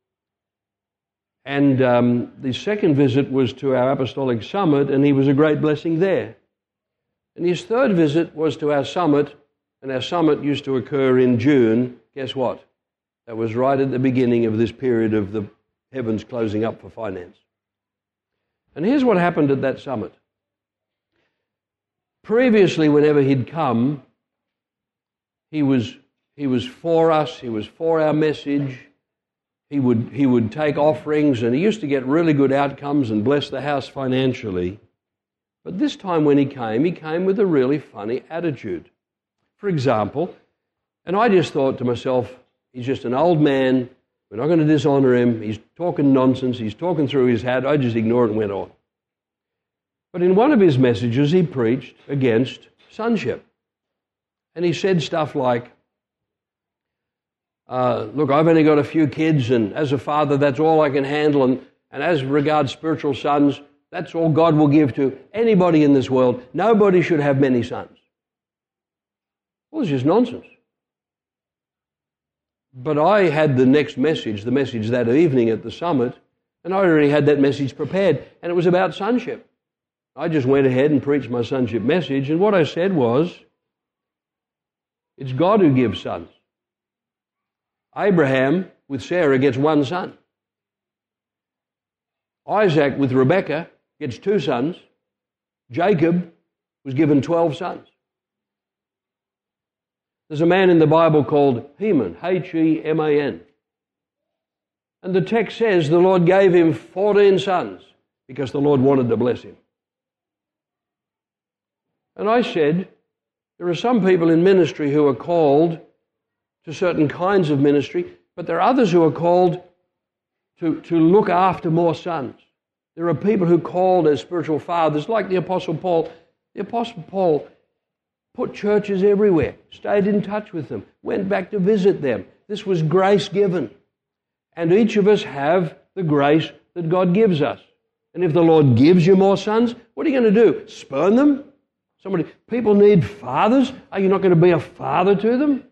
And the second visit was to our apostolic summit, and he was a great blessing there. And his third visit was to our summit, and our summit used to occur in June. Guess what? That was right at the beginning of this period of the heavens closing up for finance. And here's what happened at that summit. Previously, whenever he'd come, he was for us, he was for our message, he would take offerings, and he used to get really good outcomes and bless the house financially. But this time when he came with a really funny attitude. For example, and I just thought to myself, he's just an old man, we're not going to dishonor him, he's talking nonsense, he's talking through his hat, I just ignored it and went on. But in one of his messages, he preached against sonship. And he said stuff like, look, I've only got a few kids, and as a father, that's all I can handle. And as regards spiritual sons, that's all God will give to anybody in this world. Nobody should have many sons. Well, it's just nonsense. But I had the next message, the message that evening at the summit, and I already had that message prepared, and it was about sonship. I just went ahead and preached my sonship message, and what I said was, it's God who gives sons. Abraham, with Sarah, gets one son. Isaac with Rebekah gets 2 sons. Jacob was given 12 sons. There's a man in the Bible called Heman, Heman. And the text says the Lord gave him 14 sons because the Lord wanted to bless him. And I said, there are some people in ministry who are called to certain kinds of ministry, but there are others who are called to look after more sons. There are people who are called as spiritual fathers, like the Apostle Paul. The Apostle Paul put churches everywhere, stayed in touch with them, went back to visit them. This was grace given. And each of us have the grace that God gives us. And if the Lord gives you more sons, what are you going to do? Spurn them? People need fathers. Are you not going to be a father to them?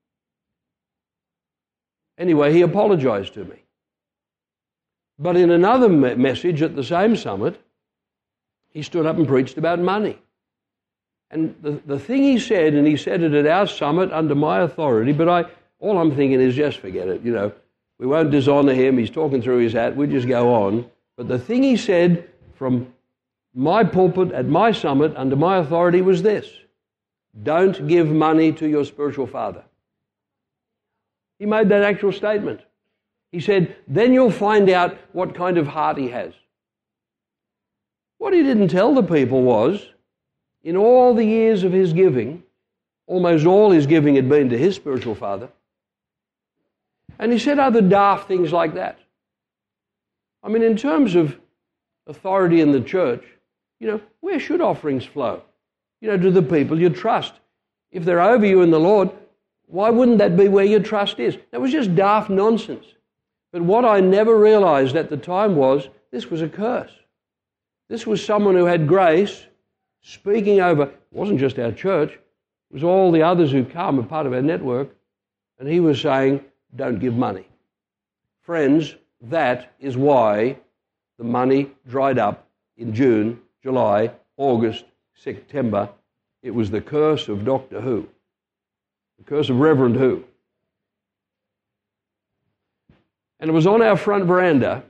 Anyway, he apologized to me. But in another message at the same summit, he stood up and preached about money. And the thing he said, and he said it at our summit under my authority, but all I'm thinking is just forget it, We won't dishonor him. He's talking through his hat. We just go on. But the thing he said from my pulpit at my summit under my authority was this: don't give money to your spiritual father. He made that actual statement. He said, then you'll find out what kind of heart he has. What he didn't tell the people was, in all the years of his giving, almost all his giving had been to his spiritual father. And he said other daft things like that. I mean, in terms of authority in the church, where should offerings flow? To the people you trust. If they're over you in the Lord, why wouldn't that be where your trust is? That was just daft nonsense. But what I never realized at the time was this was a curse. This was someone who had grace speaking over, it wasn't just our church, it was all the others who come, a part of our network, and he was saying, don't give money. Friends, that is why the money dried up in June, July, August, September. It was the curse of Doctor Who, the curse of Reverend Who. And it was on our front veranda,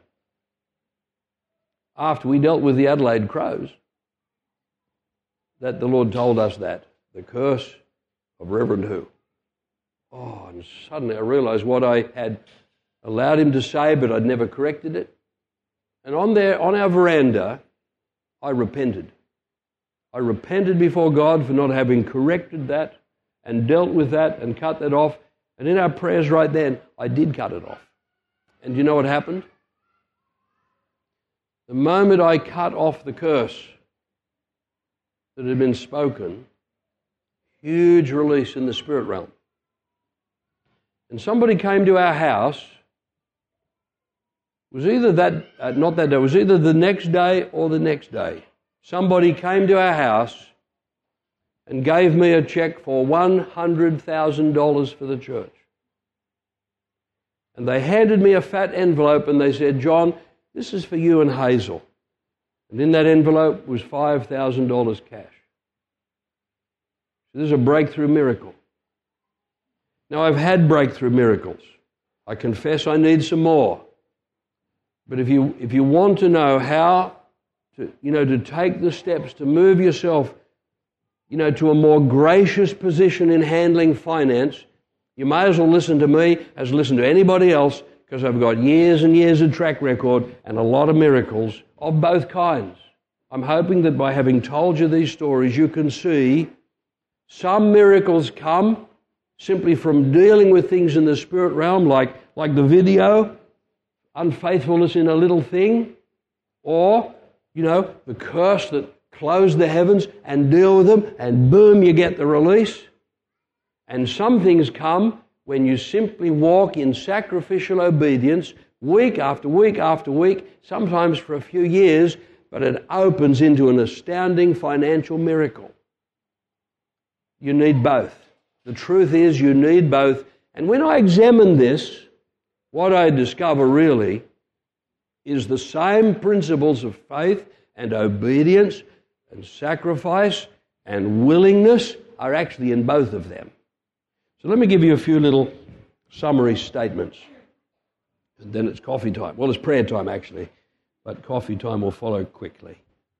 after we dealt with the Adelaide Crows, that the Lord told us that, the curse of Reverend Who. Oh, and suddenly I realized what I had allowed him to say, but I'd never corrected it. And on our veranda, I repented. I repented before God for not having corrected that and dealt with that and cut that off. And in our prayers right then, I did cut it off. And do you know what happened? The moment I cut off the curse that had been spoken, huge release in the spirit realm. And somebody came to our house. It was either not that day, it was either the next day or the next day. Somebody came to our house and gave me a check for $100,000 for the church. And they handed me a fat envelope and they said, John, this is for you and Hazel. And in that envelope was $5,000 cash. So this is a breakthrough miracle. Now, I've had breakthrough miracles. I confess I need some more. But if you want to know how to take the steps to move yourself, to a more gracious position in handling finance, you may as well listen to me as listen to anybody else, because I've got years and years of track record and a lot of miracles of both kinds. I'm hoping that by having told you these stories, you can see some miracles come simply from dealing with things in the spirit realm, like the video, unfaithfulness in a little thing, or, the curse that closed the heavens, and deal with them, and boom, you get the release. And some things come when you simply walk in sacrificial obedience week after week after week, sometimes for a few years, but it opens into an astounding financial miracle. You need both. The truth is you need both. And when I examine this, what I discover really is the same principles of faith and obedience and sacrifice and willingness are actually in both of them. So let me give you a few little summary statements. And then it's coffee time. Well, it's prayer time, actually. but coffee time will follow quickly.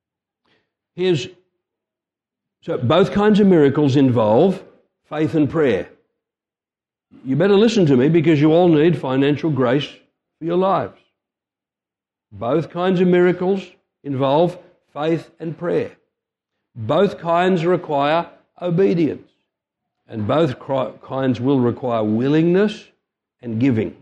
So both kinds of miracles involve faith and prayer. You better listen to me because you all need financial grace for your lives. Both kinds of miracles involve faith and prayer. Both kinds require obedience. And both kinds will require willingness and giving.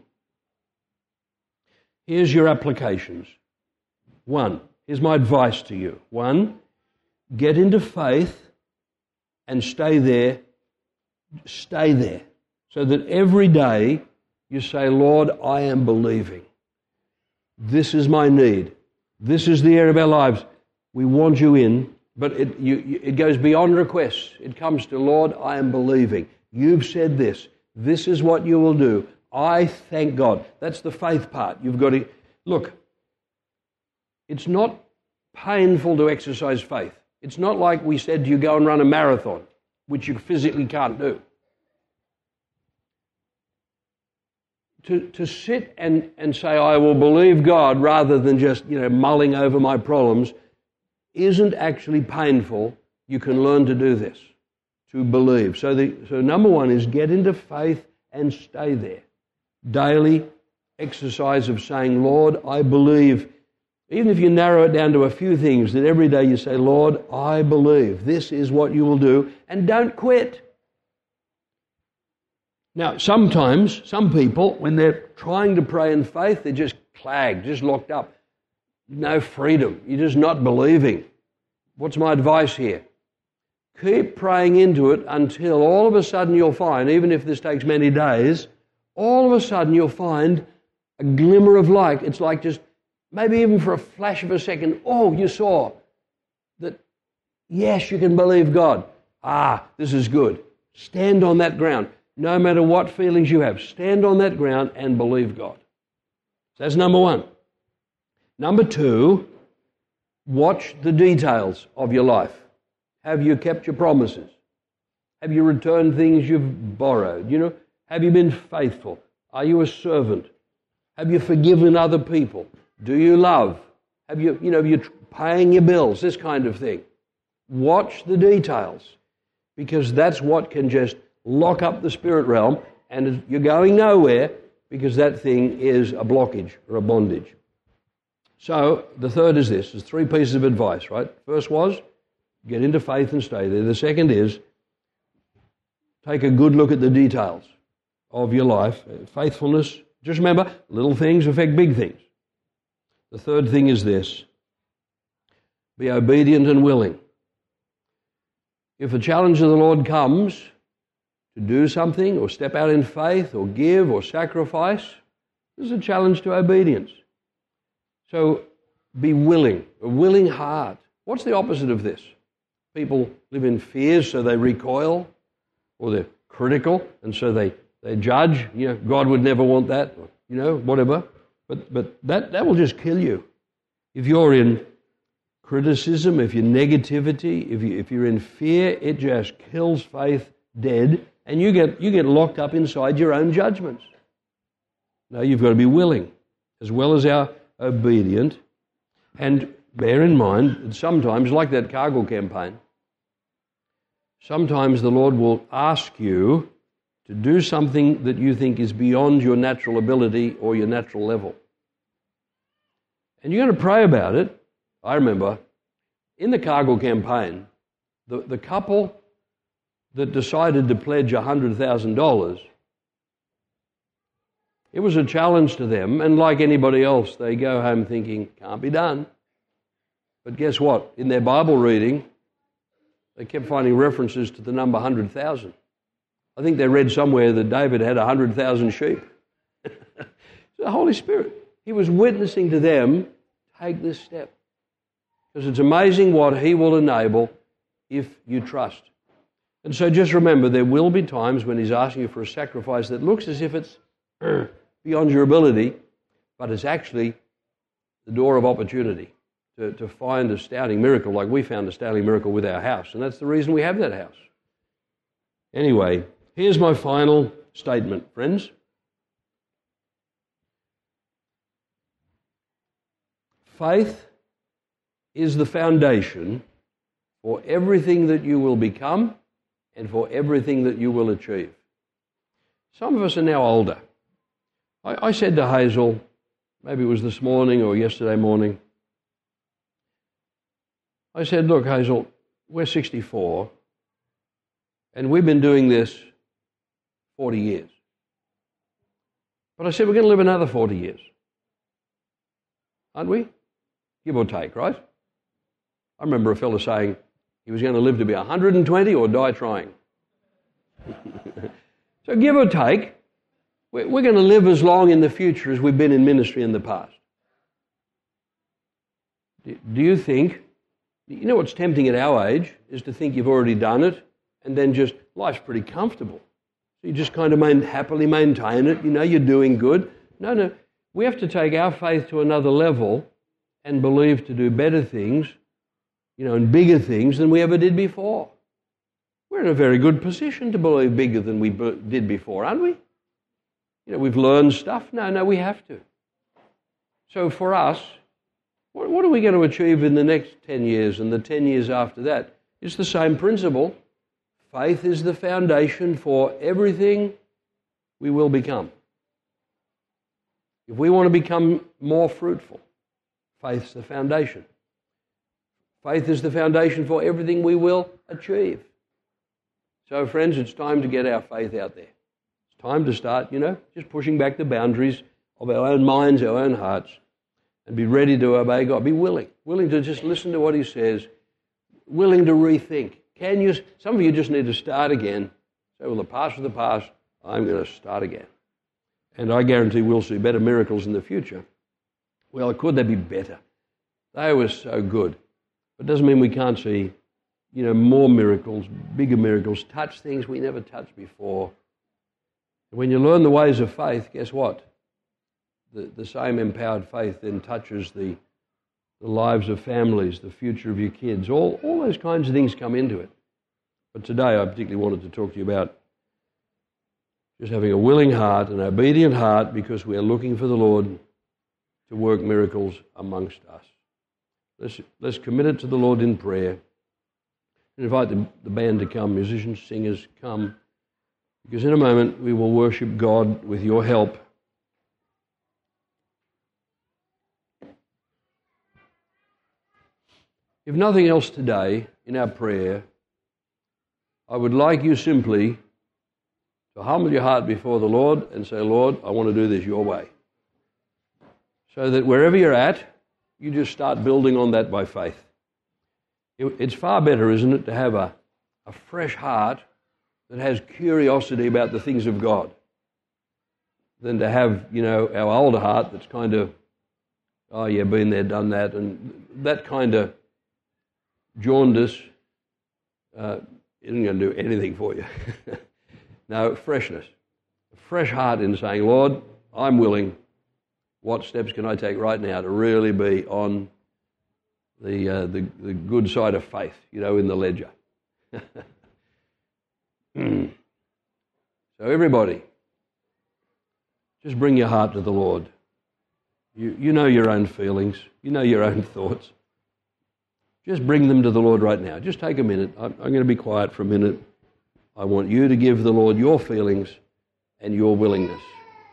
Here's your applications. 1, here's my advice to you. 1, get into faith and stay there. Stay there. So that every day you say, Lord, I am believing. This is my need. This is the area of our lives. We want you in, but it goes beyond requests. It comes to, Lord, I am believing. You've said this. This is what you will do. I thank God. That's the faith part. You've got to, look, it's not painful to exercise faith. It's not like we said you go and run a marathon, which you physically can't do. To sit and say, I will believe God, rather than just, mulling over my problems, isn't actually painful. You can learn to do this, to believe. So number 1 is get into faith and stay there. Daily exercise of saying, Lord, I believe. Even if you narrow it down to a few things, that every day you say, Lord, I believe. This is what you will do. And don't quit. Now, sometimes, some people, when they're trying to pray in faith, they're just clagged, just locked up. No freedom. You're just not believing. What's my advice here? Keep praying into it until all of a sudden you'll find, even if this takes many days, all of a sudden you'll find a glimmer of light. It's like just, maybe even for a flash of a second, you saw that, yes, you can believe God. This is good. Stand on that ground. No matter what feelings you have, stand on that ground and believe God. So that's number 1. Number 2, watch the details of your life. Have you kept your promises? Have you returned things you've borrowed? Have you been faithful? Are you a servant? Have you forgiven other people? Do you love? Have you paying your bills? This kind of thing. Watch the details, because that's what can just lock up the spirit realm, and you're going nowhere because that thing is a blockage or a bondage. So the third is this. There's 3 pieces of advice, right? First was, get into faith and stay there. The second is, take a good look at the details of your life. Faithfulness. Just remember, little things affect big things. The third thing is this. Be obedient and willing. If the challenge of the Lord comes to do something or step out in faith or give or sacrifice, there's a challenge to obedience. So be willing, a willing heart. What's the opposite of this? People live in fear, so they recoil, or they're critical, and so they judge. God would never want that, whatever. But that will just kill you. If you're in criticism, if you're negativity, if you're in fear, it just kills faith dead, and you get locked up inside your own judgments. No, you've got to be willing, as well as our obedient. And bear in mind that sometimes, like that Cargill campaign, sometimes the Lord will ask you to do something that you think is beyond your natural ability or your natural level. And you're going to pray about it. I remember in the Cargill campaign, the couple that decided to pledge $100,000, it was a challenge to them, and like anybody else, they go home thinking, can't be done. But guess what? In their Bible reading, they kept finding references to the number 100,000. I think they read somewhere that David had 100,000 sheep. The Holy Spirit, He was witnessing to them, take this step. Because it's amazing what He will enable if you trust. And so just remember, there will be times when He's asking you for a sacrifice that looks as if it's beyond your ability, but it's actually the door of opportunity to find an astounding miracle, like we found an astounding miracle with our house. And that's the reason we have that house. Anyway, here's my final statement, friends. faith is the foundation for everything that you will become and for everything that you will achieve. Some of us are now older. I said to Hazel, maybe it was this morning or yesterday morning, I said, look, Hazel, we're 64 and we've been doing this 40 years. But I said, we're going to live another 40 years. Aren't we? Give or take, right? I remember a fellow saying he was going to live to be 120 or die trying. So give or take, we're going to live as long in the future as we've been in ministry in the past. Do you think, you know what's tempting at our age is to think you've already done it and then just, life's pretty comfortable. So you just kind of happily maintain it, you know, you're doing good. No, we have to take our faith to another level and believe to do better things, you know, and bigger things than we ever did before. We're in a very good position to believe bigger than we did before, aren't we? You know, we've learned stuff. No, we have to. So for us, what are we going to achieve in the next 10 years and the 10 years after that? It's the same principle. Faith is the foundation for everything we will become. If we want to become more fruitful, faith's the foundation. Faith is the foundation for everything we will achieve. So, friends, it's time to get our faith out there. It's time to start, you know, just pushing back the boundaries of our own minds, our own hearts, and be ready to obey God. Be willing to just listen to what He says, willing to rethink. Some of you just need to start again. Say, well, the past is the past. I'm going to start again. And I guarantee we'll see better miracles in the future. Well, could they be better? They were so good. But it doesn't mean we can't see, you know, more miracles, bigger miracles, touch things we never touched before. When you learn the ways of faith, guess what? The same empowered faith then touches the lives of families, the future of your kids. All those kinds of things come into it. But today I particularly wanted to talk to you about just having a willing heart, an obedient heart, because we are looking for the Lord to work miracles amongst us. Let's commit it to the Lord in prayer. And invite the band to come, musicians, singers, come. Because in a moment we will worship God with your help. If nothing else today in our prayer, I would like you simply to humble your heart before the Lord and say, Lord, I want to do this your way. So that wherever you're at, you just start building on that by faith. It's far better, isn't it, to have a fresh heart that has curiosity about the things of God than to have, you know, our older heart that's kind of, oh yeah, been there, done that, and that kind of jaundice isn't going to do anything for you. No, freshness. A fresh heart in saying, Lord, I'm willing. What steps can I take right now to really be on the good side of faith, you know, in the ledger? So everybody, just bring your heart to the Lord. You know your own feelings. You know your own thoughts. Just bring them to the Lord right now. Just take a minute. I'm going to be quiet for a minute. I want you to give the Lord your feelings and your willingness.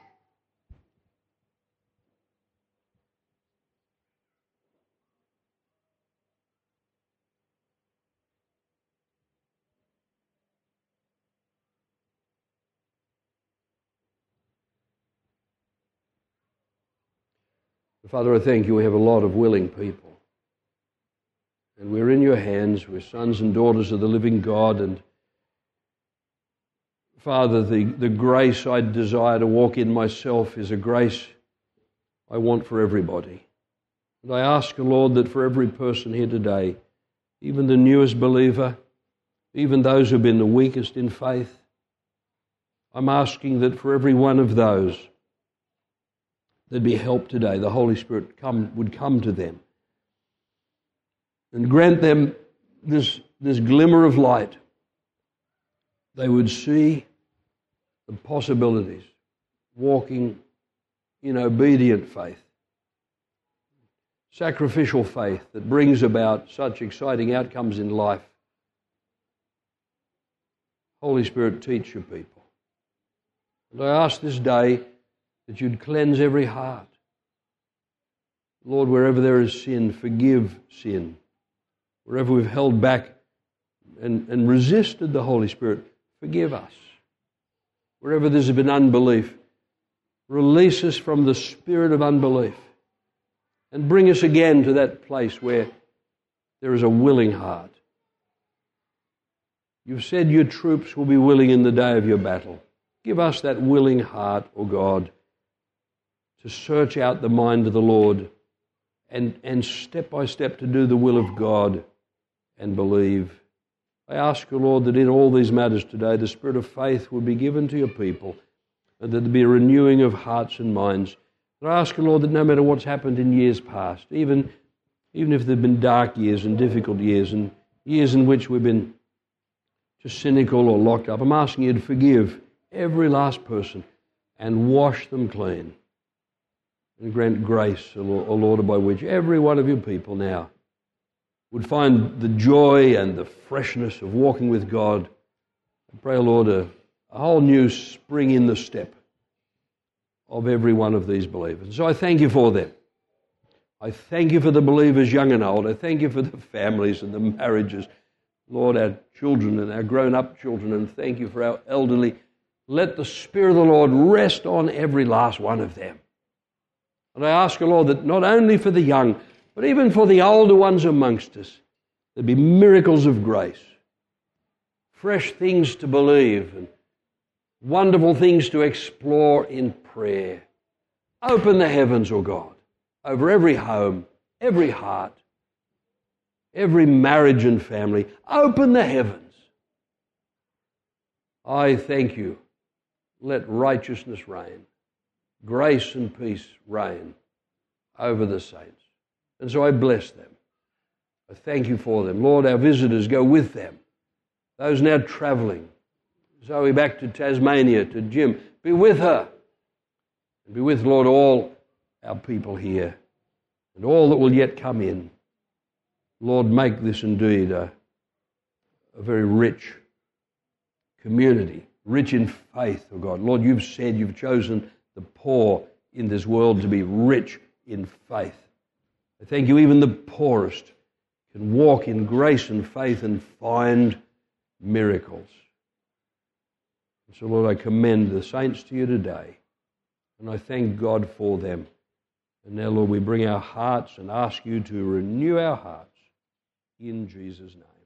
Father, I thank you. We have a lot of willing people. And we're in your hands. We're sons and daughters of the living God. And Father, the grace I desire to walk in myself is a grace I want for everybody. And I ask, Lord, that for every person here today, even the newest believer, even those who've been the weakest in faith, I'm asking that for every one of those, there'd be help today. The Holy Spirit would come to them and grant them this glimmer of light. They would see the possibilities, walking in obedient faith, sacrificial faith that brings about such exciting outcomes in life. Holy Spirit, teach your people. And I ask this day that you'd cleanse every heart. Lord, wherever there is sin, forgive sin. Wherever we've held back and resisted the Holy Spirit, forgive us. Wherever there's been unbelief, release us from the spirit of unbelief and bring us again to that place where there is a willing heart. You've said your troops will be willing in the day of your battle. Give us that willing heart, O God, to search out the mind of the Lord and step by step to do the will of God and believe. I ask you, Lord, that in all these matters today, the spirit of faith would be given to your people and that there be a renewing of hearts and minds. And I ask you, Lord, that no matter what's happened in years past, even if there have been dark years and difficult years and years in which we've been just cynical or locked up, I'm asking you to forgive every last person and wash them clean. And grant grace, O Lord, by which every one of your people now would find the joy and the freshness of walking with God. I pray, Lord, a whole new spring in the step of every one of these believers. So I thank you for them. I thank you for the believers, young and old. I thank you for the families and the marriages. Lord, our children and our grown-up children, and thank you for our elderly. Let the Spirit of the Lord rest on every last one of them. And I ask you, Lord, that not only for the young, but even for the older ones amongst us, there'd be miracles of grace, fresh things to believe, and wonderful things to explore in prayer. Open the heavens, O God, over every home, every heart, every marriage and family. Open the heavens. I thank you. Let righteousness reign. Grace and peace reign over the saints. And so I bless them. I thank you for them. Lord, our visitors, go with them. Those now travelling. Zoe back to Tasmania, to Jim. Be with her. And be with, Lord, all our people here and all that will yet come in. Lord, make this indeed a very rich community, rich in faith, oh God. Lord, you've said you've chosen the poor in this world to be rich in faith. I thank you, even the poorest can walk in grace and faith and find miracles. And so, Lord, I commend the saints to you today, and I thank God for them. And now, Lord, we bring our hearts and ask you to renew our hearts in Jesus' name.